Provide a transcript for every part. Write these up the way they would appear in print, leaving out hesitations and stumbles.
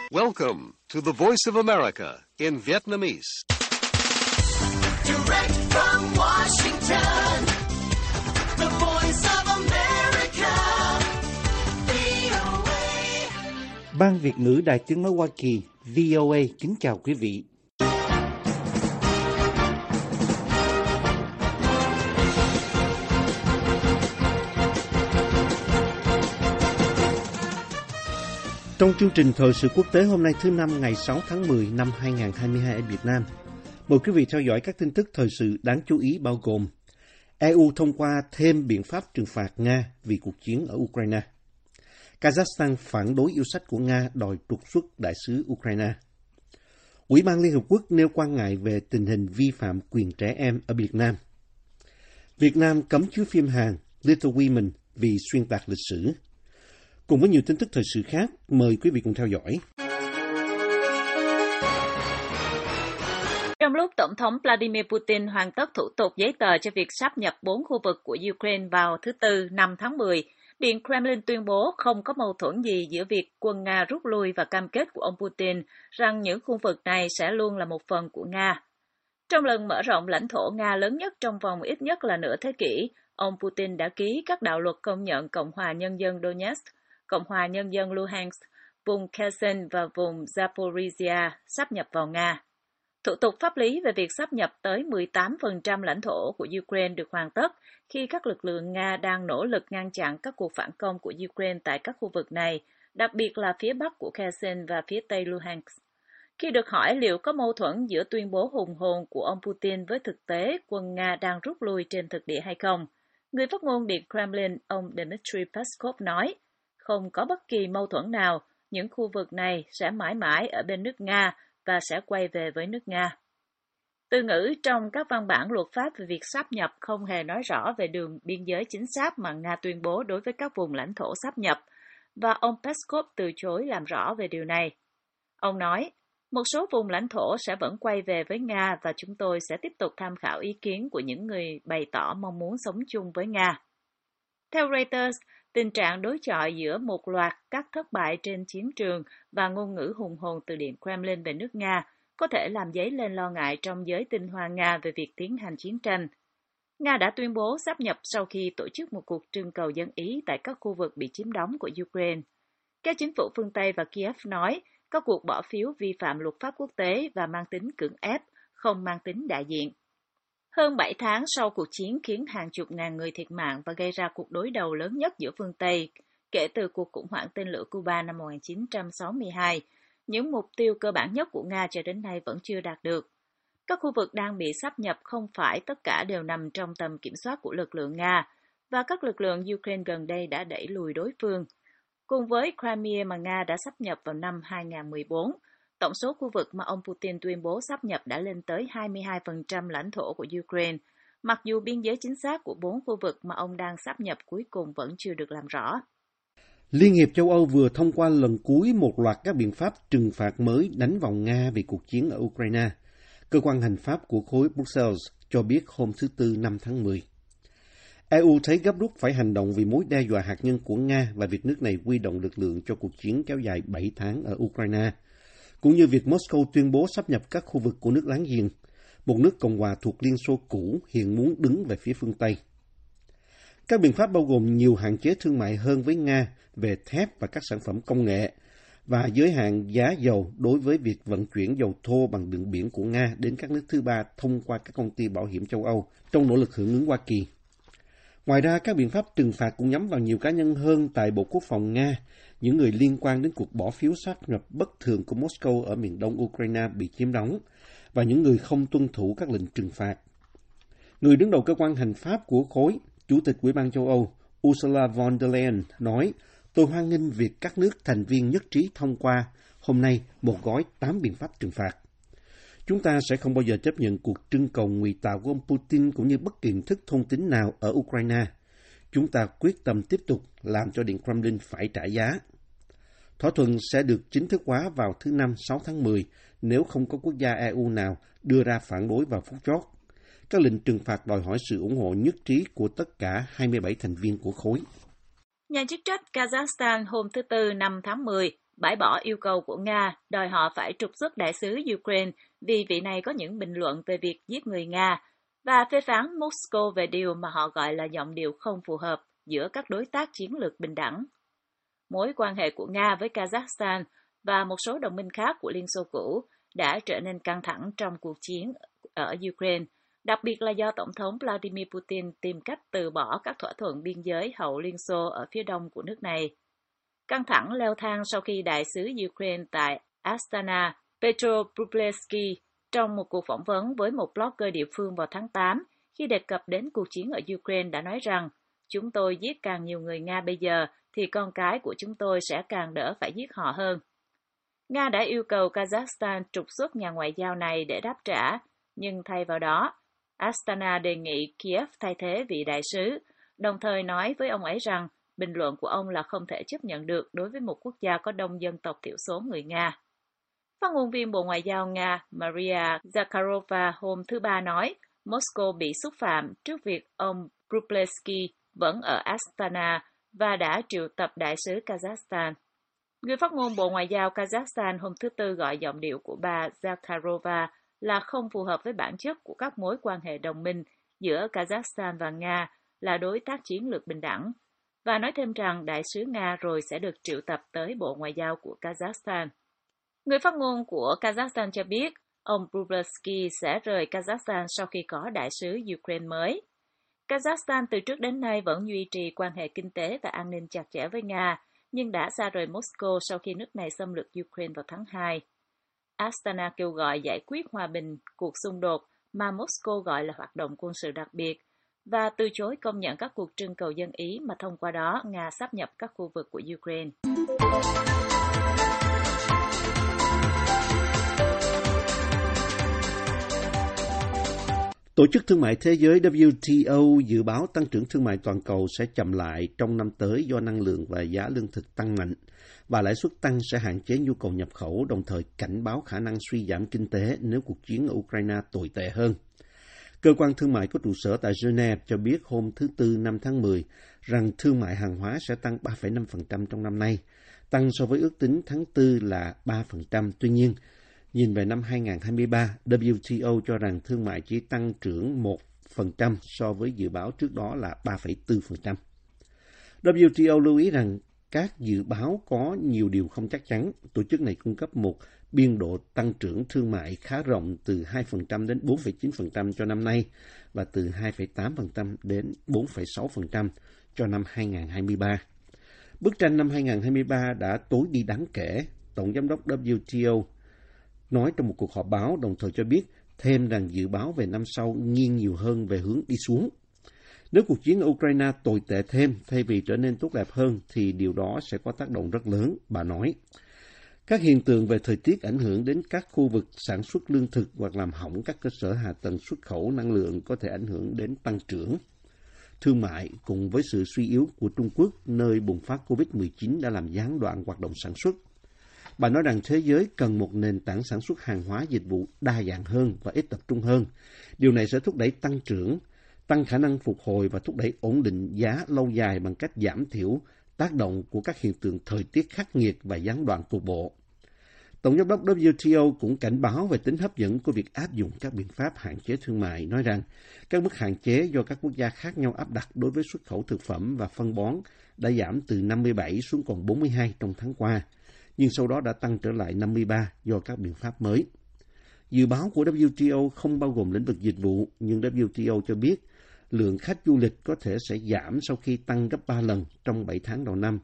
Welcome to the Voice of America in Vietnamese. Direct from Washington, the Voice of America, VOA. Ban Việt ngữ Đài Tiếng nói Hoa Kỳ, VOA kính chào quý vị. Trong chương trình thời sự quốc tế hôm nay thứ Năm ngày 6 tháng 10 năm 2022 ở Việt Nam, mời quý vị theo dõi các tin tức thời sự đáng chú ý bao gồm EU thông qua thêm biện pháp trừng phạt Nga vì cuộc chiến ở Ukraine. Kazakhstan phản đối yêu sách của Nga đòi trục xuất đại sứ Ukraine. Ủy ban Liên Hợp Quốc nêu quan ngại về tình hình vi phạm quyền trẻ em ở Việt Nam. Việt Nam cấm chiếu phim Hàn Little Women vì xuyên tạc lịch sử. Cùng với nhiều tin tức thời sự khác, mời quý vị cùng theo dõi. Trong lúc Tổng thống Vladimir Putin hoàn tất thủ tục giấy tờ cho việc sáp nhập 4 khu vực của Ukraine vào thứ Tư 5 tháng 10, Điện Kremlin tuyên bố không có mâu thuẫn gì giữa việc quân Nga rút lui và cam kết của ông Putin rằng những khu vực này sẽ luôn là một phần của Nga. Trong lần mở rộng lãnh thổ Nga lớn nhất trong vòng ít nhất là nửa thế kỷ, ông Putin đã ký các đạo luật công nhận Cộng hòa Nhân dân Donetsk, Cộng hòa Nhân dân Luhansk, vùng Kherson và vùng Zaporizhia sáp nhập vào Nga. Thủ tục pháp lý về việc sáp nhập tới 18% lãnh thổ của Ukraine được hoàn tất khi các lực lượng Nga đang nỗ lực ngăn chặn các cuộc phản công của Ukraine tại các khu vực này, đặc biệt là phía bắc của Kherson và phía tây Luhansk. Khi được hỏi liệu có mâu thuẫn giữa tuyên bố hùng hồn của ông Putin với thực tế quân Nga đang rút lui trên thực địa hay không, người phát ngôn Điện Kremlin, ông Dmitry Peskov nói, không có bất kỳ mâu thuẫn nào, những khu vực này sẽ mãi mãi ở bên nước Nga và sẽ quay về với nước Nga. Từ ngữ trong các văn bản luật pháp về việc sáp nhập không hề nói rõ về đường biên giới chính xác mà Nga tuyên bố đối với các vùng lãnh thổ sáp nhập, và ông Peskov từ chối làm rõ về điều này. Ông nói, một số vùng lãnh thổ sẽ vẫn quay về với Nga và chúng tôi sẽ tiếp tục tham khảo ý kiến của những người bày tỏ mong muốn sống chung với Nga. Theo Reuters, tình trạng đối chọi giữa một loạt các thất bại trên chiến trường và ngôn ngữ hùng hồn từ Điện Kremlin về nước Nga có thể làm dấy lên lo ngại trong giới tinh hoa Nga về việc tiến hành chiến tranh. Nga đã tuyên bố sáp nhập sau khi tổ chức một cuộc trưng cầu dân ý tại các khu vực bị chiếm đóng của Ukraine. Các chính phủ phương Tây và Kiev nói các cuộc bỏ phiếu vi phạm luật pháp quốc tế và mang tính cưỡng ép, không mang tính đại diện. Hơn 7 tháng sau cuộc chiến khiến hàng chục ngàn người thiệt mạng và gây ra cuộc đối đầu lớn nhất giữa phương Tây kể từ cuộc khủng hoảng tên lửa Cuba năm 1962, những mục tiêu cơ bản nhất của Nga cho đến nay vẫn chưa đạt được. Các khu vực đang bị sáp nhập không phải tất cả đều nằm trong tầm kiểm soát của lực lượng Nga, và các lực lượng Ukraine gần đây đã đẩy lùi đối phương. Cùng với Crimea mà Nga đã sáp nhập vào năm 2014, tổng số khu vực mà ông Putin tuyên bố sáp nhập đã lên tới 22% lãnh thổ của Ukraine, mặc dù biên giới chính xác của 4 khu vực mà ông đang sáp nhập cuối cùng vẫn chưa được làm rõ. Liên hiệp châu Âu vừa thông qua lần cuối một loạt các biện pháp trừng phạt mới đánh vào Nga vì cuộc chiến ở Ukraine. Cơ quan hành pháp của khối Brussels cho biết hôm thứ Tư 5 tháng 10. EU thấy gấp rút phải hành động vì mối đe dọa hạt nhân của Nga và việc nước này huy động lực lượng cho cuộc chiến kéo dài 7 tháng ở Ukraine, cũng như việc Moscow tuyên bố sáp nhập các khu vực của nước láng giềng, một nước Cộng hòa thuộc Liên Xô cũ hiện muốn đứng về phía phương Tây. Các biện pháp bao gồm nhiều hạn chế thương mại hơn với Nga về thép và các sản phẩm công nghệ, và giới hạn giá dầu đối với việc vận chuyển dầu thô bằng đường biển của Nga đến các nước thứ ba thông qua các công ty bảo hiểm châu Âu trong nỗ lực hưởng ứng Hoa Kỳ. Ngoài ra, các biện pháp trừng phạt cũng nhắm vào nhiều cá nhân hơn tại Bộ Quốc phòng Nga, những người liên quan đến cuộc bỏ phiếu sáp nhập bất thường của Moscow ở miền đông Ukraine bị chiếm đóng, và những người không tuân thủ các lệnh trừng phạt. Người đứng đầu cơ quan hành pháp của khối, Chủ tịch Ủy ban châu Âu Ursula von der Leyen nói, tôi hoan nghênh việc các nước thành viên nhất trí thông qua hôm nay một gói 8 biện pháp trừng phạt. Chúng ta sẽ không bao giờ chấp nhận cuộc trưng cầu ngụy tạo của ông Putin cũng như bất kỳ hình thức thông tín nào ở Ukraine. Chúng ta quyết tâm tiếp tục làm cho Điện Kremlin phải trả giá. Thỏa thuận sẽ được chính thức hóa vào thứ Năm 6 tháng 10 nếu không có quốc gia EU nào đưa ra phản đối vào phút chót. Các lệnh trừng phạt đòi hỏi sự ủng hộ nhất trí của tất cả 27 thành viên của khối. Nhà chức trách Kazakhstan hôm thứ Tư 5 tháng 10 bãi bỏ yêu cầu của Nga đòi họ phải trục xuất đại sứ Ukraine vì vị này có những bình luận về việc giết người Nga, và phê phán Moscow về điều mà họ gọi là giọng điệu không phù hợp giữa các đối tác chiến lược bình đẳng. Mối quan hệ của Nga với Kazakhstan và một số đồng minh khác của Liên Xô cũ đã trở nên căng thẳng trong cuộc chiến ở Ukraine, đặc biệt là do Tổng thống Vladimir Putin tìm cách từ bỏ các thỏa thuận biên giới hậu Liên Xô ở phía đông của nước này. Căng thẳng leo thang sau khi đại sứ Ukraine tại Astana, Petro Brublevsky, trong một cuộc phỏng vấn với một blogger địa phương vào tháng 8, khi đề cập đến cuộc chiến ở Ukraine đã nói rằng, chúng tôi giết càng nhiều người Nga bây giờ, thì con cái của chúng tôi sẽ càng đỡ phải giết họ hơn. Nga đã yêu cầu Kazakhstan trục xuất nhà ngoại giao này để đáp trả, nhưng thay vào đó, Astana đề nghị Kiev thay thế vị đại sứ, đồng thời nói với ông ấy rằng bình luận của ông là không thể chấp nhận được đối với một quốc gia có đông dân tộc thiểu số người Nga. Phát ngôn viên Bộ Ngoại giao Nga Maria Zakharova hôm thứ Ba nói Moscow bị xúc phạm trước việc ông Brublevsky vẫn ở Astana và đã triệu tập đại sứ Kazakhstan. Người phát ngôn Bộ Ngoại giao Kazakhstan hôm thứ Tư gọi giọng điệu của bà Zakharova là không phù hợp với bản chất của các mối quan hệ đồng minh giữa Kazakhstan và Nga là đối tác chiến lược bình đẳng, và nói thêm rằng đại sứ Nga rồi sẽ được triệu tập tới Bộ Ngoại giao của Kazakhstan. Người phát ngôn của Kazakhstan cho biết ông Brublevsky sẽ rời Kazakhstan sau khi có đại sứ Ukraine mới. Kazakhstan từ trước đến nay vẫn duy trì quan hệ kinh tế và an ninh chặt chẽ với Nga, nhưng đã xa rời Moscow sau khi nước này xâm lược Ukraine vào tháng 2. Astana kêu gọi giải quyết hòa bình cuộc xung đột mà Moscow gọi là hoạt động quân sự đặc biệt, và từ chối công nhận các cuộc trưng cầu dân Ý mà thông qua đó Nga sáp nhập các khu vực của Ukraine. Tổ chức Thương mại Thế giới WTO dự báo tăng trưởng thương mại toàn cầu sẽ chậm lại trong năm tới do năng lượng và giá lương thực tăng mạnh, và lãi suất tăng sẽ hạn chế nhu cầu nhập khẩu, đồng thời cảnh báo khả năng suy giảm kinh tế nếu cuộc chiến ở Ukraine tồi tệ hơn. Cơ quan thương mại có trụ sở tại Geneva cho biết hôm thứ Tư 5 tháng 10 rằng thương mại hàng hóa sẽ tăng 3,5% trong năm nay, tăng so với ước tính tháng 4 là 3%. Tuy nhiên, nhìn về năm 2023, WTO cho rằng thương mại chỉ tăng trưởng 1% so với dự báo trước đó là 3,4%. WTO lưu ý rằng các dự báo có nhiều điều không chắc chắn. Tổ chức này cung cấp một biên độ tăng trưởng thương mại khá rộng từ 2% đến 4,9% cho năm nay và từ 2,8% đến 4,6% cho năm 2023. Bức tranh năm 2023 đã tối đi đáng kể, Tổng giám đốc WTO nói trong một cuộc họp báo, đồng thời cho biết thêm rằng dự báo về năm sau nghiêng nhiều hơn về hướng đi xuống. Nếu cuộc chiến ở Ukraine tồi tệ thêm thay vì trở nên tốt đẹp hơn thì điều đó sẽ có tác động rất lớn, bà nói. Các hiện tượng về thời tiết ảnh hưởng đến các khu vực sản xuất lương thực hoặc làm hỏng các cơ sở hạ tầng xuất khẩu năng lượng có thể ảnh hưởng đến tăng trưởng. Thương mại cùng với sự suy yếu của Trung Quốc nơi bùng phát COVID-19 đã làm gián đoạn hoạt động sản xuất. Bà nói rằng thế giới cần một nền tảng sản xuất hàng hóa dịch vụ đa dạng hơn và ít tập trung hơn. Điều này sẽ thúc đẩy tăng trưởng, tăng khả năng phục hồi và thúc đẩy ổn định giá lâu dài bằng cách giảm thiểu tác động của các hiện tượng thời tiết khắc nghiệt và gián đoạn cục bộ. Tổng giám đốc WTO cũng cảnh báo về tính hấp dẫn của việc áp dụng các biện pháp hạn chế thương mại, nói rằng các mức hạn chế do các quốc gia khác nhau áp đặt đối với xuất khẩu thực phẩm và phân bón đã giảm từ 57 xuống còn 42 trong tháng qua, nhưng sau đó đã tăng trở lại 53 do các biện pháp mới. Dự báo của WTO không bao gồm lĩnh vực dịch vụ, nhưng WTO cho biết lượng khách du lịch có thể sẽ giảm sau khi tăng gấp 3 lần trong 7 tháng đầu năm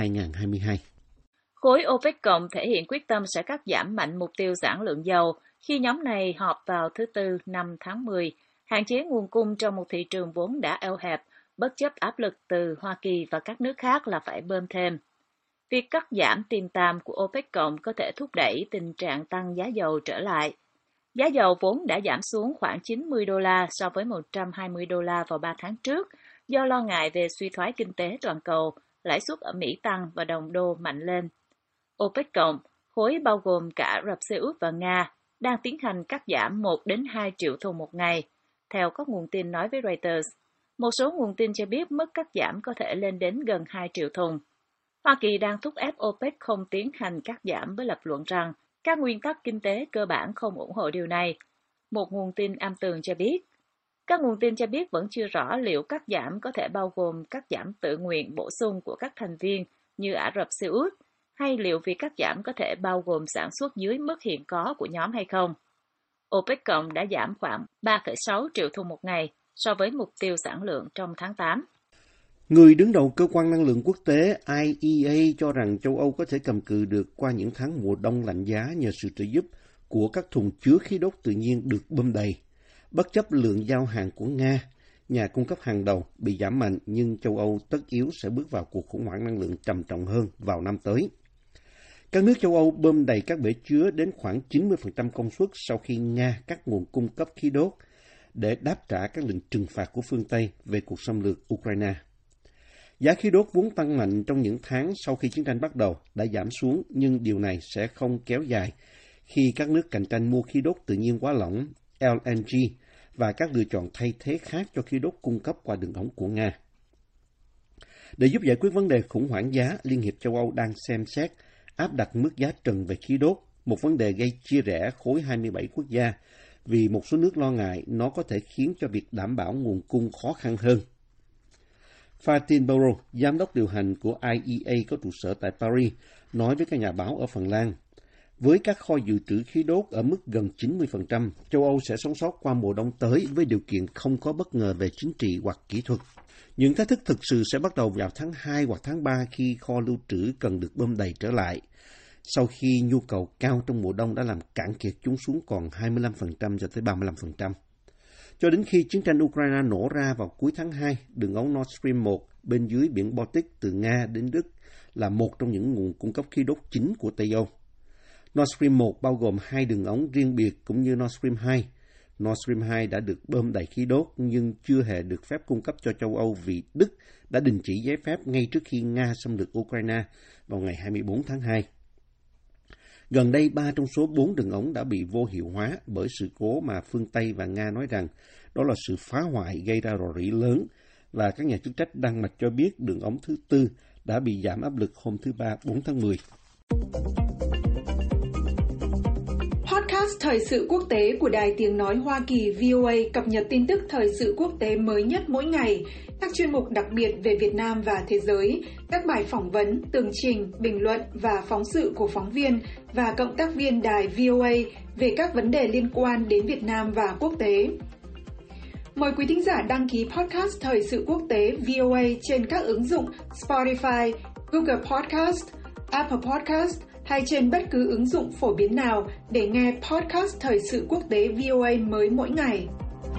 2022. Khối OPEC cộng thể hiện quyết tâm sẽ cắt giảm mạnh mục tiêu sản lượng dầu khi nhóm này họp vào thứ Tư 5 tháng 10, hạn chế nguồn cung trong một thị trường vốn đã eo hẹp, bất chấp áp lực từ Hoa Kỳ và các nước khác là phải bơm thêm. Việc cắt giảm tiềm tàng của OPEC cộng có thể thúc đẩy tình trạng tăng giá dầu trở lại. Giá dầu vốn đã giảm xuống khoảng 90 đô la so với 120 đô la vào 3 tháng trước do lo ngại về suy thoái kinh tế toàn cầu, lãi suất ở Mỹ tăng và đồng đô mạnh lên. OPEC cộng, khối bao gồm cả Ả Rập Xê Út và Nga, đang tiến hành cắt giảm 1 đến 2 triệu thùng một ngày, theo các nguồn tin nói với Reuters. Một số nguồn tin cho biết mức cắt giảm có thể lên đến gần 2 triệu thùng. Hoa Kỳ đang thúc ép OPEC không tiến hành cắt giảm với lập luận rằng các nguyên tắc kinh tế cơ bản không ủng hộ điều này. Một nguồn tin âm tường cho biết. Các nguồn tin cho biết vẫn chưa rõ liệu cắt giảm có thể bao gồm cắt giảm tự nguyện bổ sung của các thành viên như Ả Rập Xê Út, hay liệu việc cắt giảm có thể bao gồm sản xuất dưới mức hiện có của nhóm hay không. OPEC cộng đã giảm khoảng 3,6 triệu thùng một ngày so với mục tiêu sản lượng trong tháng 8. Người đứng đầu Cơ quan Năng lượng Quốc tế IEA cho rằng châu Âu có thể cầm cự được qua những tháng mùa đông lạnh giá nhờ sự trợ giúp của các thùng chứa khí đốt tự nhiên được bơm đầy. Bất chấp lượng giao hàng của Nga, nhà cung cấp hàng đầu, bị giảm mạnh, nhưng châu Âu tất yếu sẽ bước vào cuộc khủng hoảng năng lượng trầm trọng hơn vào năm tới. Các nước châu Âu bơm đầy các bể chứa đến khoảng 90% công suất sau khi Nga cắt nguồn cung cấp khí đốt để đáp trả các lệnh trừng phạt của phương Tây về cuộc xâm lược Ukraine. Giá khí đốt vốn tăng mạnh trong những tháng sau khi chiến tranh bắt đầu đã giảm xuống, nhưng điều này sẽ không kéo dài khi các nước cạnh tranh mua khí đốt tự nhiên hóa lỏng LNG và các lựa chọn thay thế khác cho khí đốt cung cấp qua đường ống của Nga. Để giúp giải quyết vấn đề khủng hoảng giá, Liên hiệp châu Âu đang xem xét áp đặt mức giá trần về khí đốt, một vấn đề gây chia rẽ khối 27 quốc gia vì một số nước lo ngại nó có thể khiến cho việc đảm bảo nguồn cung khó khăn hơn. Fatin Boro, giám đốc điều hành của IEA có trụ sở tại Paris, nói với các nhà báo ở Phần Lan, với các kho dự trữ khí đốt ở mức gần 90%, châu Âu sẽ sống sót qua mùa đông tới với điều kiện không có bất ngờ về chính trị hoặc kỹ thuật. Những thách thức thực sự sẽ bắt đầu vào tháng 2 hoặc tháng 3 khi kho lưu trữ cần được bơm đầy trở lại, sau khi nhu cầu cao trong mùa đông đã làm cạn kiệt chúng xuống còn 25% cho tới 35%. Cho đến khi chiến tranh Ukraine nổ ra vào cuối tháng 2, đường ống Nord Stream 1 bên dưới biển Baltic từ Nga đến Đức là một trong những nguồn cung cấp khí đốt chính của Tây Âu. Nord Stream 1 bao gồm 2 đường ống riêng biệt cũng như Nord Stream 2. Nord Stream 2 đã được bơm đầy khí đốt nhưng chưa hề được phép cung cấp cho châu Âu vì Đức đã đình chỉ giấy phép ngay trước khi Nga xâm lược Ukraine vào ngày 24 tháng 2. Gần đây, 3 trong số 4 đường ống đã bị vô hiệu hóa bởi sự cố mà phương Tây và Nga nói rằng đó là sự phá hoại gây ra rò rỉ lớn, và các nhà chức trách Đan Mạch cho biết đường ống thứ 4 đã bị giảm áp lực hôm thứ Ba 4 tháng 10. Podcast Thời sự quốc tế của Đài Tiếng Nói Hoa Kỳ VOA cập nhật tin tức thời sự quốc tế mới nhất mỗi ngày, các chuyên mục đặc biệt về Việt Nam và thế giới, các bài phỏng vấn, tường trình, bình luận và phóng sự của phóng viên và cộng tác viên đài VOA về các vấn đề liên quan đến Việt Nam và quốc tế. Mời quý thính giả đăng ký podcast Thời sự quốc tế VOA trên các ứng dụng Spotify, Google Podcast, Apple Podcast hay trên bất cứ ứng dụng phổ biến nào để nghe podcast Thời sự quốc tế VOA mới mỗi ngày.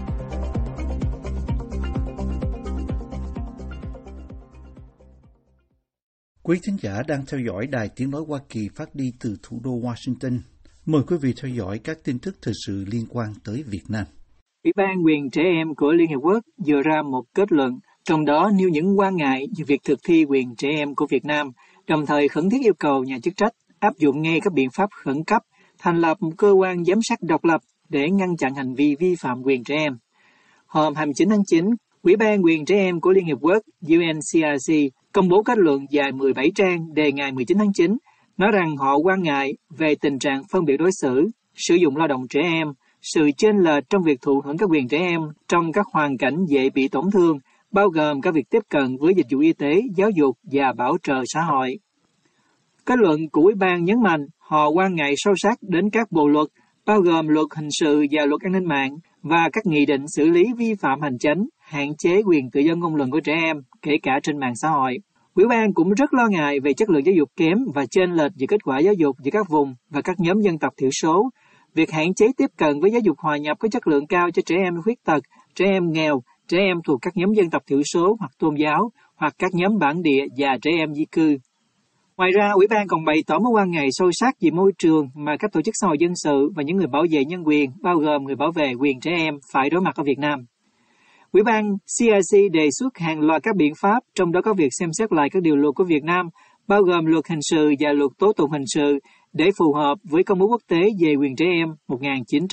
Quý thính giả đang theo dõi Đài Tiếng Nói Hoa Kỳ phát đi từ thủ đô Washington. Mời quý vị theo dõi các tin tức thời sự liên quan tới Việt Nam. Ủy ban quyền trẻ em của Liên Hiệp Quốc đưa ra một kết luận, trong đó nêu những quan ngại về việc thực thi quyền trẻ em của Việt Nam, đồng thời khẩn thiết yêu cầu nhà chức trách áp dụng ngay các biện pháp khẩn cấp, thành lập một cơ quan giám sát độc lập để ngăn chặn hành vi vi phạm quyền trẻ em. Hôm 29 tháng 9, Ủy ban quyền trẻ em của Liên Hiệp Quốc UNCRC công bố kết luận dài 17 trang đề ngày 19 tháng 9, nói rằng họ quan ngại về tình trạng phân biệt đối xử, sử dụng lao động trẻ em, sự chênh lệch trong việc thụ hưởng các quyền trẻ em trong các hoàn cảnh dễ bị tổn thương, bao gồm cả việc tiếp cận với dịch vụ y tế, giáo dục và bảo trợ xã hội. Kết luận của Ủy ban nhấn mạnh họ quan ngại sâu sắc đến các bộ luật, bao gồm luật hình sự và luật an ninh mạng, và các nghị định xử lý vi phạm hành chính, hạn chế quyền tự do ngôn luận của trẻ em, kể cả trên mạng xã hội. Ủy ban cũng rất lo ngại về chất lượng giáo dục kém và chênh lệch về kết quả giáo dục giữa các vùng và các nhóm dân tộc thiểu số, việc hạn chế tiếp cận với giáo dục hòa nhập có chất lượng cao cho trẻ em khuyết tật, trẻ em nghèo, trẻ em thuộc các nhóm dân tộc thiểu số hoặc tôn giáo, hoặc các nhóm bản địa và trẻ em di cư. Ngoài ra, Ủy ban còn bày tỏ mối quan ngại sâu sắc về môi trường mà các tổ chức xã hội dân sự và những người bảo vệ nhân quyền, bao gồm người bảo vệ quyền trẻ em, phải đối mặt ở Việt Nam. Ủy ban CRC đề xuất hàng loạt các biện pháp, trong đó có việc xem xét lại các điều luật của Việt Nam, bao gồm luật hình sự và luật tố tụng hình sự, để phù hợp với Công ước Quốc tế về quyền trẻ em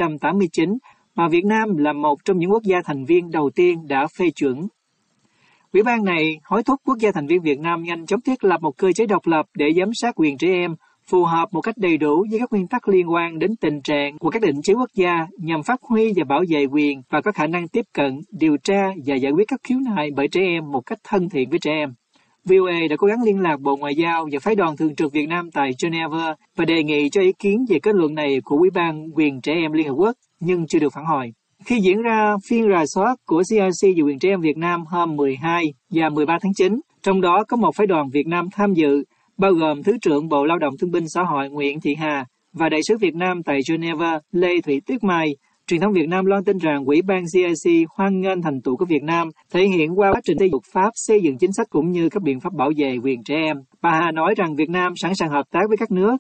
1989, mà Việt Nam là một trong những quốc gia thành viên đầu tiên đã phê chuẩn. Ủy ban này hối thúc quốc gia thành viên Việt Nam nhanh chóng thiết lập một cơ chế độc lập để giám sát quyền trẻ em, phù hợp một cách đầy đủ với các nguyên tắc liên quan đến tình trạng của các định chế quốc gia nhằm phát huy và bảo vệ quyền và có khả năng tiếp cận, điều tra và giải quyết các khiếu nại bởi trẻ em một cách thân thiện với trẻ em. VOA đã cố gắng liên lạc Bộ Ngoại giao và Phái đoàn Thường trực Việt Nam tại Geneva và đề nghị cho ý kiến về kết luận này của Ủy ban Quyền Trẻ Em Liên Hợp Quốc, nhưng chưa được phản hồi. Khi diễn ra phiên rà soát của CRC về quyền trẻ em Việt Nam hôm 12 và 13 tháng 9, trong đó có một phái đoàn Việt Nam tham dự, bao gồm Thứ trưởng Bộ Lao động Thương binh Xã hội Nguyễn Thị Hà và Đại sứ Việt Nam tại Geneva Lê Thị Tuyết Mai. Truyền thông Việt Nam loan tin rằng Ủy ban CRC hoan nghênh thành tựu của Việt Nam, thể hiện qua quá trình xây dựng pháp, xây dựng chính sách cũng như các biện pháp bảo vệ quyền trẻ em. Bà Hà nói rằng Việt Nam sẵn sàng hợp tác với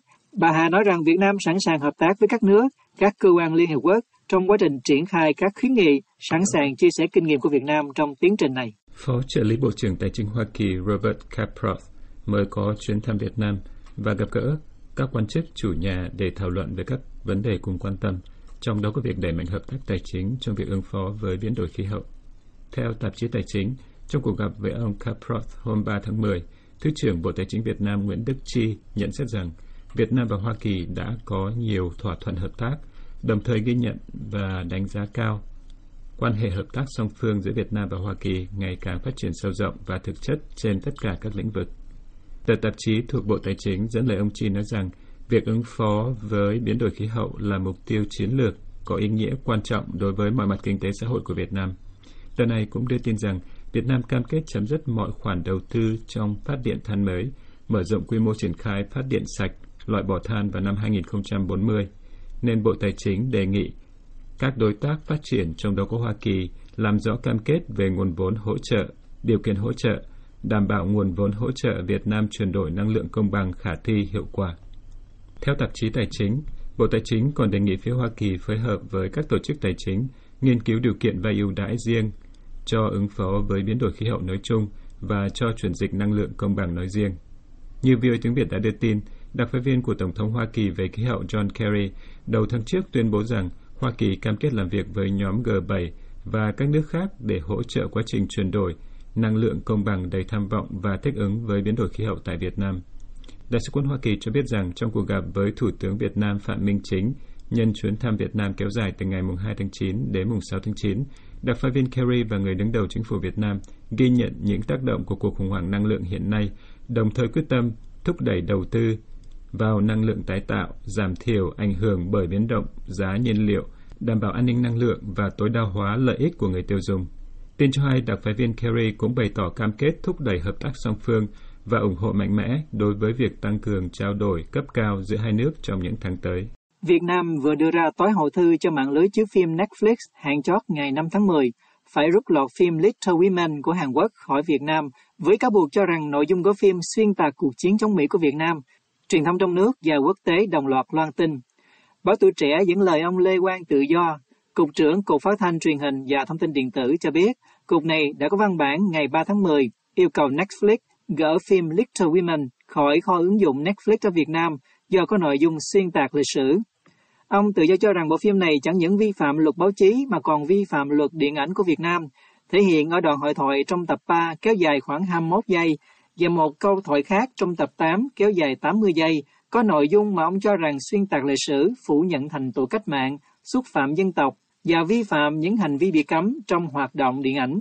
các cơ quan Liên Hợp Quốc trong quá trình triển khai các khuyến nghị, sẵn sàng chia sẻ kinh nghiệm của Việt Nam trong tiến trình này. Phó trợ lý Bộ trưởng Tài chính Hoa Kỳ Robert Caproth mới có chuyến thăm Việt Nam và gặp gỡ các quan chức chủ nhà để thảo luận về các vấn đề cùng quan tâm, trong đó có việc đẩy mạnh hợp tác tài chính trong việc ứng phó với biến đổi khí hậu. Theo tạp chí Tài chính, trong cuộc gặp với ông Caproth hôm 3 tháng 10, Thứ trưởng Bộ Tài chính Việt Nam Nguyễn Đức Chi nhận xét rằng Việt Nam và Hoa Kỳ đã có nhiều thỏa thuận hợp tác, đồng thời ghi nhận và đánh giá cao quan hệ hợp tác song phương giữa Việt Nam và Hoa Kỳ ngày càng phát triển sâu rộng và thực chất trên tất cả các lĩnh vực. Tờ tạp chí thuộc Bộ Tài chính dẫn lời ông Chi nói rằng việc ứng phó với biến đổi khí hậu là mục tiêu chiến lược có ý nghĩa quan trọng đối với mọi mặt kinh tế xã hội của Việt Nam. Tờ này cũng đưa tin rằng Việt Nam cam kết chấm dứt mọi khoản đầu tư trong phát điện than mới, mở rộng quy mô triển khai phát điện sạch, loại bỏ than vào năm 2040, nên Bộ Tài chính đề nghị các đối tác phát triển, trong đó có Hoa Kỳ, làm rõ cam kết về nguồn vốn hỗ trợ, điều kiện hỗ trợ, đảm bảo nguồn vốn hỗ trợ Việt Nam chuyển đổi năng lượng công bằng, khả thi, hiệu quả. Theo tạp chí Tài chính, Bộ Tài chính còn đề nghị phía Hoa Kỳ phối hợp với các tổ chức tài chính, nghiên cứu điều kiện vay ưu đãi riêng cho ứng phó với biến đổi khí hậu nói chung và cho chuyển dịch năng lượng công bằng nói riêng. Như VOA tiếng Việt đã đưa tin, đặc phái viên của Tổng thống Hoa Kỳ về khí hậu John Kerry đầu tháng trước tuyên bố rằng Hoa Kỳ cam kết làm việc với nhóm G7 và các nước khác để hỗ trợ quá trình chuyển đổi năng lượng công bằng đầy tham vọng và thích ứng với biến đổi khí hậu tại Việt Nam. Đại sứ quán Hoa Kỳ cho biết rằng trong cuộc gặp với Thủ tướng Việt Nam Phạm Minh Chính nhân chuyến thăm Việt Nam kéo dài từ ngày 2 tháng 9 đến 6 tháng 9, đặc phái viên Kerry và người đứng đầu chính phủ Việt Nam ghi nhận những tác động của cuộc khủng hoảng năng lượng hiện nay, đồng thời quyết tâm thúc đẩy đầu tư vào năng lượng tái tạo, giảm thiểu ảnh hưởng bởi biến động giá nhiên liệu, đảm bảo an ninh năng lượng và tối đa hóa lợi ích của người tiêu dùng. Tin cho hay, đặc phái viên Kerry cũng bày tỏ cam kết thúc đẩy hợp tác song phương và ủng hộ mạnh mẽ đối với việc tăng cường trao đổi cấp cao giữa hai nước trong những tháng tới. Việt Nam vừa đưa ra tối hậu thư cho mạng lưới chiếu phim Netflix hạn chót ngày 5 tháng 10 phải rút lọt phim Little Women của Hàn Quốc khỏi Việt Nam với cáo buộc cho rằng nội dung của phim xuyên tạc cuộc chiến chống Mỹ của Việt Nam. Truyền thông trong nước và quốc tế đồng loạt loan tin. Báo Tuổi Trẻ dẫn lời ông Lê Quang Tự Do, Cục trưởng Cục Phát thanh Truyền hình và Thông tin Điện tử cho biết, Cục này đã có văn bản ngày 3 tháng 10 yêu cầu Netflix gỡ phim Little Women khỏi kho ứng dụng Netflix ở Việt Nam do có nội dung xuyên tạc lịch sử. Ông Tự Do cho rằng bộ phim này chẳng những vi phạm luật báo chí mà còn vi phạm luật điện ảnh của Việt Nam, thể hiện ở đoạn hội thoại trong tập 3 kéo dài khoảng 21 giây và một câu thoại khác trong tập 8 kéo dài 80 giây, có nội dung mà ông cho rằng xuyên tạc lịch sử, phủ nhận thành tựu cách mạng, xúc phạm dân tộc và vi phạm những hành vi bị cấm trong hoạt động điện ảnh.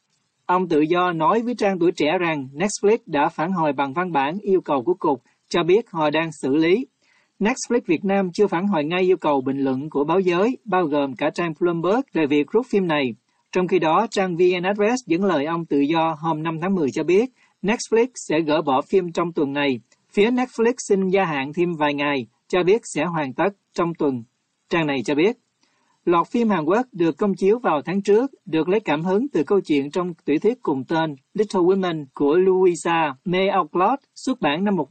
Ông Tự Do nói với trang Tuổi Trẻ rằng Netflix đã phản hồi bằng văn bản yêu cầu của Cục, cho biết họ đang xử lý. Netflix Việt Nam chưa phản hồi ngay yêu cầu bình luận của báo giới, bao gồm cả trang Bloomberg về việc rút phim này. Trong khi đó, trang VN Address dẫn lời ông Tự Do hôm 5 tháng 10 cho biết Netflix sẽ gỡ bỏ phim trong tuần này. Phía Netflix xin gia hạn thêm vài ngày, cho biết sẽ hoàn tất trong tuần. Trang này cho biết, loạt phim Hàn Quốc được công chiếu vào tháng trước được lấy cảm hứng từ câu chuyện trong tiểu thuyết cùng tên Little Women của Louisa May Alcott xuất bản năm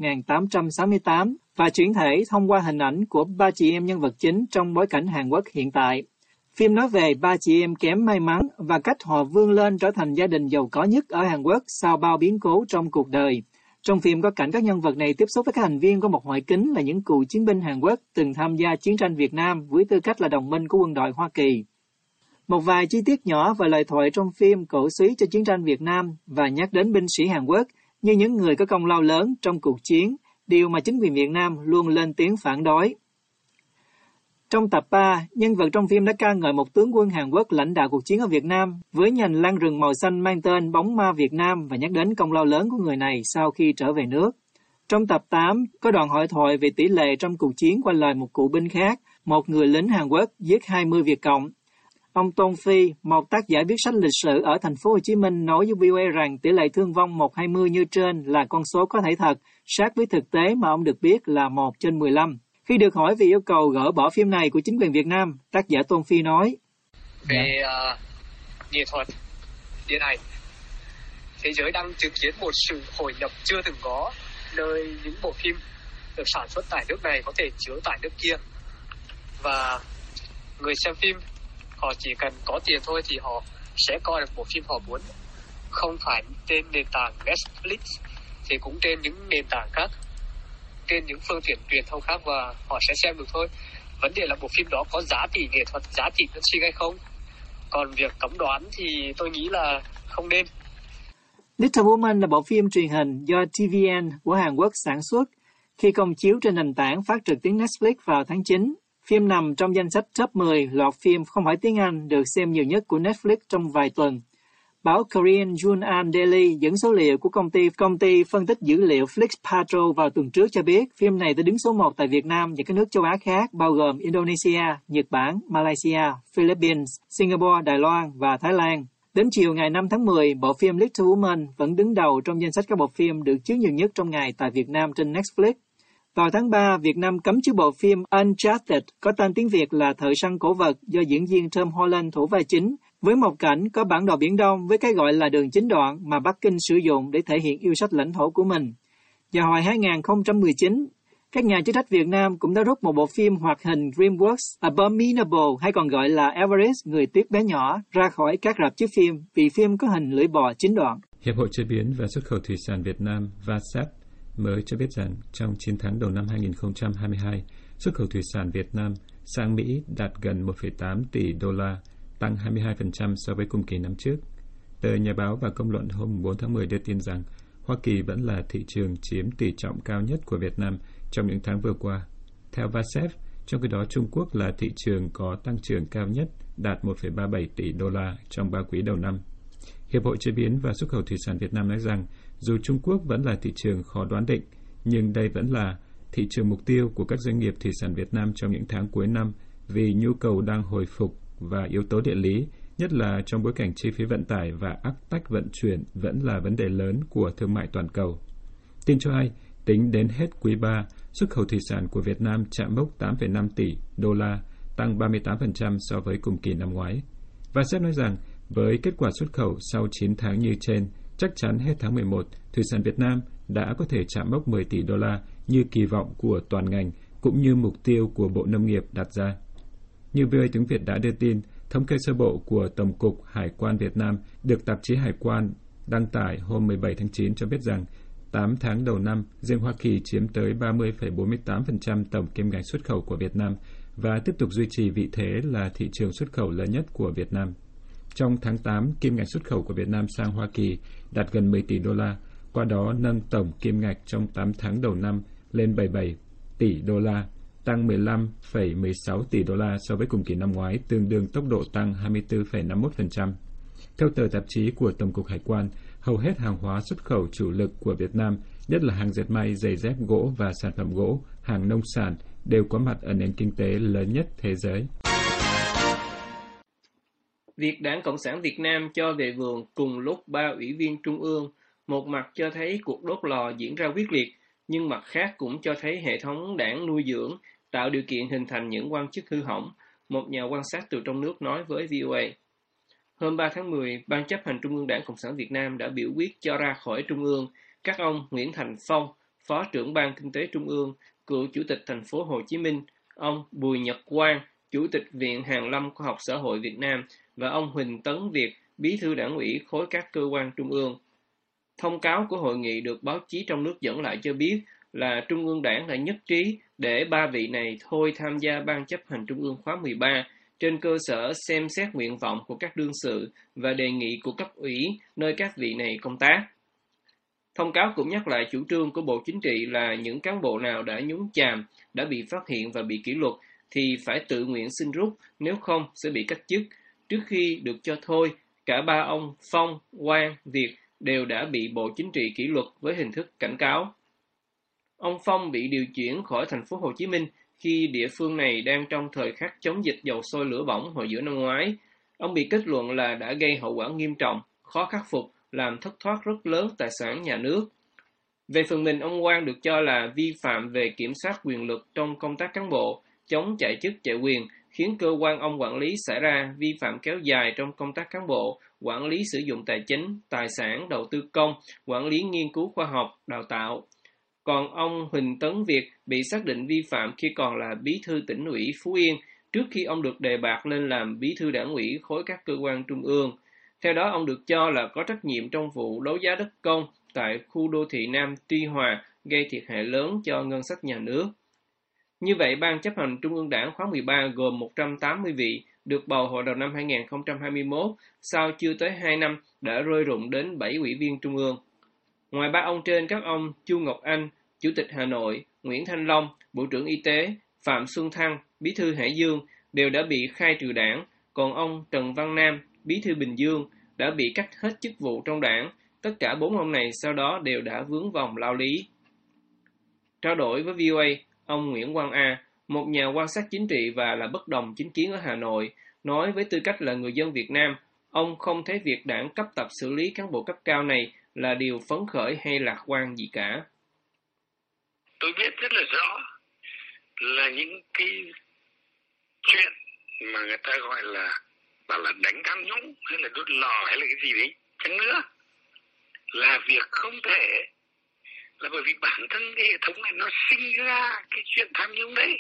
1868 và chuyển thể thông qua hình ảnh của ba chị em nhân vật chính trong bối cảnh Hàn Quốc hiện tại. Phim nói về ba chị em kém may mắn và cách họ vươn lên trở thành gia đình giàu có nhất ở Hàn Quốc sau bao biến cố trong cuộc đời. Trong phim có cảnh các nhân vật này tiếp xúc với các thành viên của một hội kính là những cựu chiến binh Hàn Quốc từng tham gia chiến tranh Việt Nam với tư cách là đồng minh của quân đội Hoa Kỳ. Một vài chi tiết nhỏ và lời thoại trong phim cổ súy cho chiến tranh Việt Nam và nhắc đến binh sĩ Hàn Quốc như những người có công lao lớn trong cuộc chiến, điều mà chính quyền Việt Nam luôn lên tiếng phản đối. Trong tập 3, nhân vật trong phim đã ca ngợi một tướng quân Hàn Quốc lãnh đạo cuộc chiến ở Việt Nam với nhành lan rừng màu xanh mang tên Bóng ma Việt Nam và nhắc đến công lao lớn của người này sau khi trở về nước. Trong tập 8, có đoạn hội thoại về tỷ lệ trong cuộc chiến qua lời một cụ binh khác, một người lính Hàn Quốc giết 20 Việt Cộng. Ông Tôn Phi, một tác giả viết sách lịch sử ở thành phố Hồ Chí Minh nói với VOA rằng tỷ lệ thương vong 1/20 như trên là con số có thể thật, sát với thực tế mà ông được biết là 1/15. Khi được hỏi về yêu cầu gỡ bỏ phim này của chính quyền Việt Nam, tác giả Tôn Phi nói: Về nghệ thuật điện ảnh, thế giới đang chứng kiến một sự hội nhập chưa từng có, nơi những bộ phim được sản xuất tại nước này có thể chiếu tại nước kia, và người xem phim họ chỉ cần có tiền thôi thì họ sẽ coi được bộ phim họ muốn, không phải trên nền tảng Netflix thì cũng trên những nền tảng khác, trên những phương tiện truyền thông khác, và họ sẽ xem được thôi. Vấn đề là bộ phim đó có giá trị nghệ thuật, giá trị nhân sinh hay không. Còn việc cấm đoán thì tôi nghĩ là không nên. Little Woman là bộ phim truyền hình do TVN của Hàn Quốc sản xuất. Khi công chiếu trên nền tảng phát trực tuyến Netflix vào tháng 9, phim nằm trong danh sách top 10 loạt phim không phải tiếng Anh được xem nhiều nhất của Netflix trong vài tuần. Báo Korean Yunnan Daily dẫn số liệu của công ty phân tích dữ liệu Flixpatrol vào tuần trước cho biết phim này đã đứng số 1 tại Việt Nam và các nước châu Á khác bao gồm Indonesia, Nhật Bản, Malaysia, Philippines, Singapore, Đài Loan và Thái Lan. Đến chiều ngày 5 tháng 10, bộ phim Little Woman vẫn đứng đầu trong danh sách các bộ phim được chiếu nhiều nhất trong ngày tại Việt Nam trên Netflix. Vào tháng 3, Việt Nam cấm chiếu bộ phim Uncharted, có tên tiếng Việt là Thợ săn cổ vật do diễn viên Tom Holland thủ vai chính, với một cảnh có bản đồ Biển Đông với cái gọi là đường chính đoạn mà Bắc Kinh sử dụng để thể hiện yêu sách lãnh thổ của mình. Và hồi 2019, các nhà chức trách Việt Nam cũng đã rút một bộ phim hoạt hình DreamWorks Abominable, hay còn gọi là Everest, người tuyết bé nhỏ, ra khỏi các rạp chiếu phim vì phim có hình lưỡi bò chính đoạn. Hiệp hội Chế biến và Xuất khẩu Thủy sản Việt Nam VASEP mới cho biết rằng trong 9 tháng đầu năm 2022, xuất khẩu thủy sản Việt Nam sang Mỹ đạt gần 1,8 tỷ đô la, tăng 22% so với cùng kỳ năm trước. Tờ Nhà báo và Công luận hôm 4 tháng 10 đưa tin rằng Hoa Kỳ vẫn là thị trường chiếm tỷ trọng cao nhất của Việt Nam trong những tháng vừa qua. Theo VASEP, trong khi đó Trung Quốc là thị trường có tăng trưởng cao nhất, đạt 1,37 tỷ đô la trong 3 quý đầu năm. Hiệp hội Chế biến và Xuất khẩu Thủy sản Việt Nam nói rằng dù Trung Quốc vẫn là thị trường khó đoán định, nhưng đây vẫn là thị trường mục tiêu của các doanh nghiệp thủy sản Việt Nam trong những tháng cuối năm vì nhu cầu đang hồi phục và yếu tố địa lý, nhất là trong bối cảnh chi phí vận tải và áp tách vận chuyển vẫn là vấn đề lớn của thương mại toàn cầu. Tin cho hay, tính đến hết quý 3, xuất khẩu thủy sản của Việt Nam chạm mốc 8,5 tỷ đô la, tăng 38% so với cùng kỳ năm ngoái. VASEP nói rằng, với kết quả xuất khẩu sau 9 tháng như trên, chắc chắn hết tháng 11, thủy sản Việt Nam đã có thể chạm mốc 10 tỷ đô la như kỳ vọng của toàn ngành, cũng như mục tiêu của Bộ Nông nghiệp đặt ra. Như VOA tiếng Việt đã đưa tin, thống kê sơ bộ của Tổng cục Hải quan Việt Nam được tạp chí Hải quan đăng tải hôm 17 tháng 9 cho biết rằng 8 tháng đầu năm, riêng Hoa Kỳ chiếm tới 30,48% tổng kim ngạch xuất khẩu của Việt Nam và tiếp tục duy trì vị thế là thị trường xuất khẩu lớn nhất của Việt Nam. Trong tháng 8, kim ngạch xuất khẩu của Việt Nam sang Hoa Kỳ đạt gần 10 tỷ đô la, qua đó nâng tổng kim ngạch trong 8 tháng đầu năm lên 77 tỷ đô la, tăng 15,16 tỷ đô la so với cùng kỳ năm ngoái, tương đương tốc độ tăng 24,51%. Theo tờ tạp chí của Tổng cục Hải quan, hầu hết hàng hóa xuất khẩu chủ lực của Việt Nam, nhất là hàng dệt may, giày dép gỗ và sản phẩm gỗ, hàng nông sản, đều có mặt ở nền kinh tế lớn nhất thế giới. Việc Đảng Cộng sản Việt Nam cho về vườn cùng lúc 3 ủy viên trung ương, một mặt cho thấy cuộc đốt lò diễn ra quyết liệt, nhưng mặt khác cũng cho thấy hệ thống đảng nuôi dưỡng, tạo điều kiện hình thành những quan chức hư hỏng, một nhà quan sát từ trong nước nói với VOA. Hôm 3 tháng 10, Ban chấp hành Trung ương Đảng Cộng sản Việt Nam đã biểu quyết cho ra khỏi Trung ương các ông Nguyễn Thành Phong, Phó trưởng Ban Kinh tế Trung ương, cựu Chủ tịch thành phố Hồ Chí Minh, ông Bùi Nhật Quang, Chủ tịch Viện Hàn Lâm Khoa học Xã hội Việt Nam và ông Huỳnh Tấn Việt, Bí thư Đảng ủy khối các cơ quan Trung ương. Thông cáo của hội nghị được báo chí trong nước dẫn lại cho biết là Trung ương Đảng đã nhất trí để 3 vị này thôi tham gia Ban chấp hành Trung ương khóa 13 trên cơ sở xem xét nguyện vọng của các đương sự và đề nghị của cấp ủy nơi các vị này công tác. Thông cáo cũng nhắc lại chủ trương của Bộ Chính trị là những cán bộ nào đã nhúng chàm, đã bị phát hiện và bị kỷ luật thì phải tự nguyện xin rút, nếu không sẽ bị cách chức. Trước khi được cho thôi, cả ba ông Phong, Quang, Việt đều đã bị Bộ Chính trị kỷ luật với hình thức cảnh cáo. Ông Phong bị điều chuyển khỏi thành phố Hồ Chí Minh khi địa phương này đang trong thời khắc chống dịch dầu sôi lửa bỏng hồi giữa năm ngoái. Ông bị kết luận là đã gây hậu quả nghiêm trọng, khó khắc phục, làm thất thoát rất lớn tài sản nhà nước. Về phần mình, ông Quang được cho là vi phạm về kiểm soát quyền lực trong công tác cán bộ, chống chạy chức chạy quyền, khiến cơ quan ông quản lý xảy ra vi phạm kéo dài trong công tác cán bộ, quản lý sử dụng tài chính, tài sản, đầu tư công, quản lý nghiên cứu khoa học, đào tạo. Còn ông Huỳnh Tấn Việt bị xác định vi phạm khi còn là bí thư tỉnh ủy Phú Yên, trước khi ông được đề bạt lên làm bí thư đảng ủy khối các cơ quan trung ương. Theo đó, ông được cho là có trách nhiệm trong vụ đấu giá đất công tại khu đô thị Nam Tuy Hòa gây thiệt hại lớn cho ngân sách nhà nước. Như vậy, Ban chấp hành Trung ương Đảng khóa 13 gồm 180 vị, được bầu hồi đầu năm 2021, sau chưa tới 2 năm đã rơi rụng đến 7 ủy viên Trung ương. Ngoài ba ông trên, các ông Chu Ngọc Anh, Chủ tịch Hà Nội, Nguyễn Thanh Long, Bộ trưởng Y tế, Phạm Xuân Thăng, Bí thư Hải Dương đều đã bị khai trừ đảng, còn ông Trần Văn Nam, Bí thư Bình Dương đã bị cắt hết chức vụ trong đảng. Tất cả 4 ông này sau đó đều đã vướng vòng lao lý. Trao đổi với VOA, ông Nguyễn Quang A, một nhà quan sát chính trị và là bất đồng chính kiến ở Hà Nội, nói với tư cách là người dân Việt Nam, ông không thấy việc đảng cấp tập xử lý cán bộ cấp cao này là điều phấn khởi hay lạc quan gì cả. Tôi biết rất là rõ là những cái chuyện mà người ta gọi là bảo là đánh tham nhũng hay là đốt lò hay là cái gì đấy chăng nữa là việc không thể, là bởi vì bản thân cái hệ thống này nó sinh ra cái chuyện tham nhũng đấy.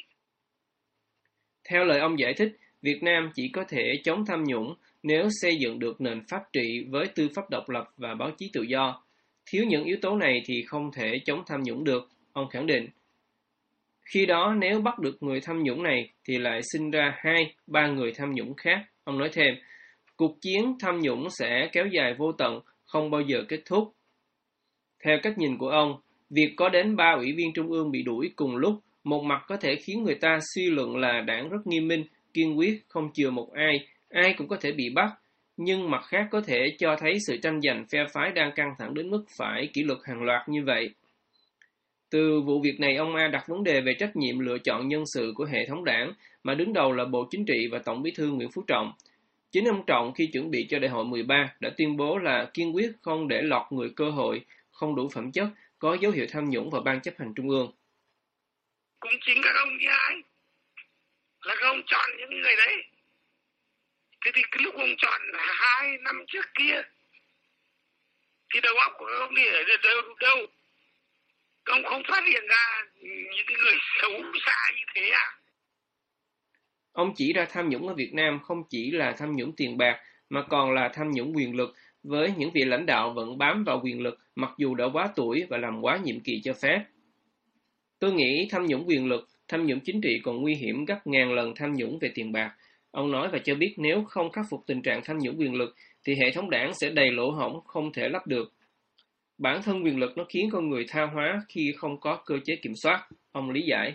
Theo lời ông giải thích, Việt Nam chỉ có thể chống tham nhũng nếu xây dựng được nền pháp trị với tư pháp độc lập và báo chí tự do. Thiếu những yếu tố này thì không thể chống tham nhũng được, ông khẳng định. Khi đó nếu bắt được người tham nhũng này thì lại sinh ra 2-3 người tham nhũng khác, ông nói thêm. Cuộc chiến tham nhũng sẽ kéo dài vô tận, không bao giờ kết thúc. Theo cách nhìn của ông, việc có đến 3 ủy viên trung ương bị đuổi cùng lúc, một mặt có thể khiến người ta suy luận là đảng rất nghiêm minh, kiên quyết, không chừa một ai cũng có thể bị bắt, nhưng mặt khác có thể cho thấy sự tranh giành phe phái đang căng thẳng đến mức phải kỷ luật hàng loạt như vậy. Từ vụ việc này, ông A đặt vấn đề về trách nhiệm lựa chọn nhân sự của hệ thống đảng, mà đứng đầu là Bộ Chính trị và Tổng Bí thư Nguyễn Phú Trọng. Chính ông Trọng khi chuẩn bị cho Đại hội 13 đã tuyên bố là kiên quyết không để lọt người cơ hội, không đủ phẩm chất, có dấu hiệu tham nhũng vào Ban chấp hành Trung ương. Cũng chính các ông như ai là các ông chọn những người đấy. Thế thì cái lúc ông chọn 2 năm trước kia thì đầu óc của các ông đi ở đâu? Các ông không phát hiện ra những người xấu xa như thế à? Ông chỉ ra tham nhũng ở Việt Nam không chỉ là tham nhũng tiền bạc mà còn là tham nhũng quyền lực, với những vị lãnh đạo vẫn bám vào quyền lực mặc dù đã quá tuổi và làm quá nhiệm kỳ cho phép. Tôi nghĩ tham nhũng quyền lực, tham nhũng chính trị còn nguy hiểm gấp ngàn lần tham nhũng về tiền bạc. Ông nói và cho biết nếu không khắc phục tình trạng tham nhũng quyền lực thì hệ thống đảng sẽ đầy lỗ hổng không thể lấp được. Bản thân quyền lực nó khiến con người tha hóa khi không có cơ chế kiểm soát, ông lý giải.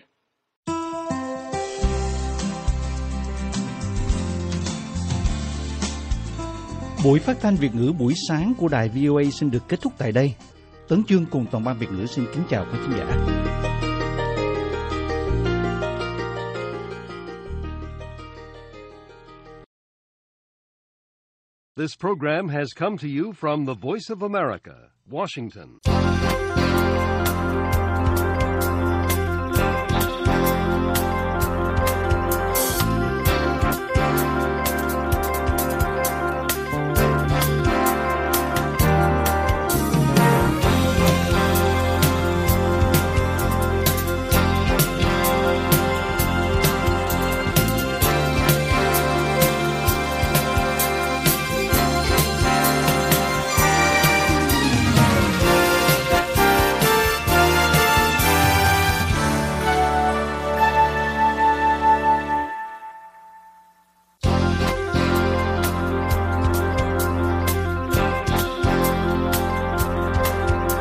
Buổi phát thanh Việt ngữ buổi sáng của đài VOA xin được kết thúc tại đây. Tấn Chương cùng toàn ban Việt ngữ xin kính chào quý khán giả. This program has come to you from the Voice of America, Washington.